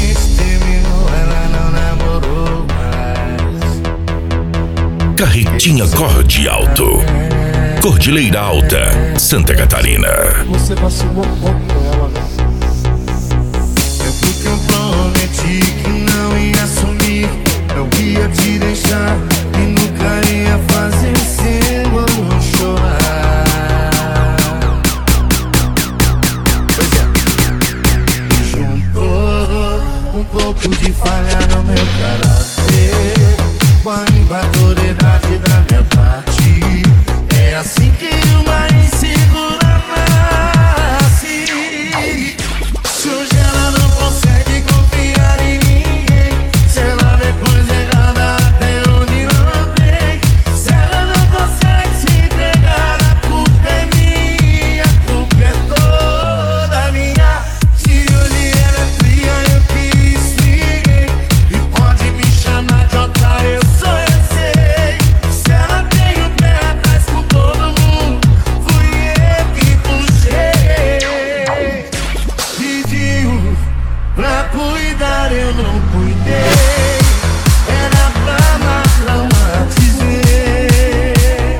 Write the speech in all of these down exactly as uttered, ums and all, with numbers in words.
gente terminou, ela não namorou mais. Carretinha Corde Alto, Cordilheira Alta, Santa Catarina. Você vacilou um pouco com ela, né? É porque eu prometi que não ia sumir, não ia te deixar e nunca ia fazer seu amor chorar. Pois é. E juntou um pouco de falha no meu caráter com a invasoriedade da minha parte. É assim que uma insegura nasce. Se hoje ela não consegue confiar em ninguém, se ela vê coisa errada até onde não tem, se ela não consegue se entregar, a culpa é minha, a culpa é toda minha. Se hoje ela é fria, eu que esfriei, e pode me chamar de otário, eu sou, eu sei. Se ela tem o pé atrás com todo mundo, fui eu que puxei. Pediu pra cuidar, eu não cuidei. Era pra matar, matizei.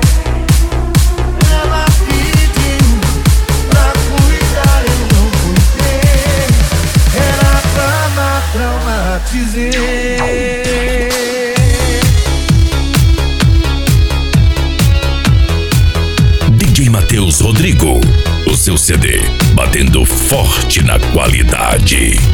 Ela pediu pra cuidar, eu não cuidei. Era pra matar, matizei. D J Matheus Rodrigo, o seu C D batendo forte na qualidade.